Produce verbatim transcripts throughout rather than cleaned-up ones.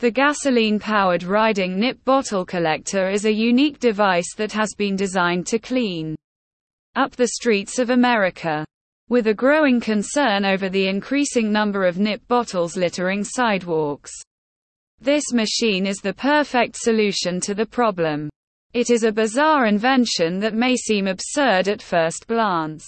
The gasoline-powered riding nip bottle collector is a unique device that has been designed to clean up the streets of America. With a growing concern over the increasing number of nip bottles littering sidewalks, this machine is the perfect solution to the problem. It is a bizarre invention that may seem absurd at first glance,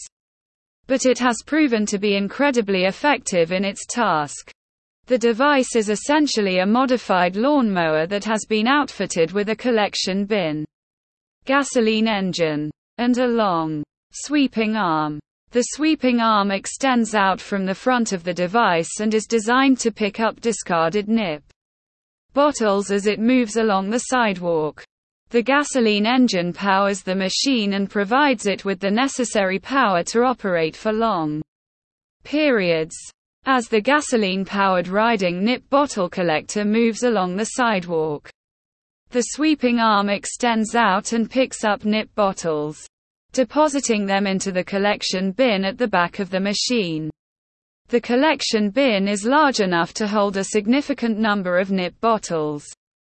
but it has proven to be incredibly effective in its task. The device is essentially a modified lawnmower that has been outfitted with a collection bin, gasoline engine, and a long, sweeping arm. The sweeping arm extends out from the front of the device and is designed to pick up discarded nip bottles as it moves along the sidewalk. The gasoline engine powers the machine and provides it with the necessary power to operate for long periods. As the gasoline-powered riding nip bottle collector moves along the sidewalk, the sweeping arm extends out and picks up nip bottles, depositing them into the collection bin at the back of the machine. The collection bin is large enough to hold a significant number of nip bottles,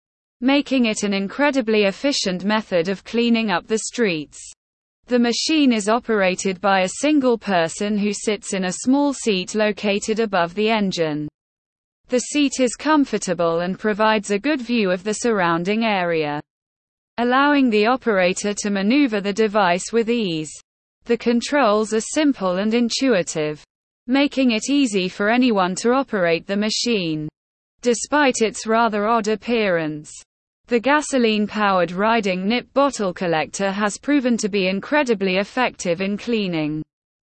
making it an incredibly efficient method of cleaning up the streets. The machine is operated by a single person who sits in a small seat located above the engine. The seat is comfortable and provides a good view of the surrounding area, allowing the operator to maneuver the device with ease. The controls are simple and intuitive, making it easy for anyone to operate the machine. Despite its rather odd appearance, the gasoline-powered riding nip bottle collector has proven to be incredibly effective in cleaning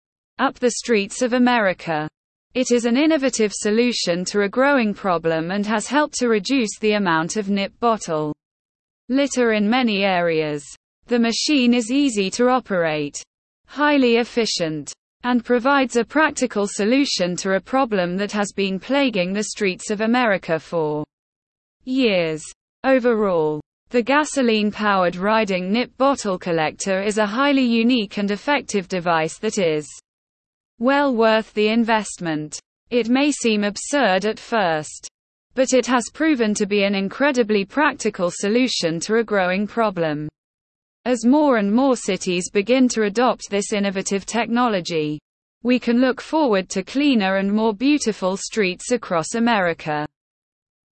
up the streets of America. It is an innovative solution to a growing problem and has helped to reduce the amount of nip bottle litter in many areas. The machine is easy to operate, highly efficient, and provides a practical solution to a problem that has been plaguing the streets of America for years. Overall, the gasoline-powered riding nip bottle collector is a highly unique and effective device that is well worth the investment. It may seem absurd at first, but it has proven to be an incredibly practical solution to a growing problem. As more and more cities begin to adopt this innovative technology, we can look forward to cleaner and more beautiful streets across America.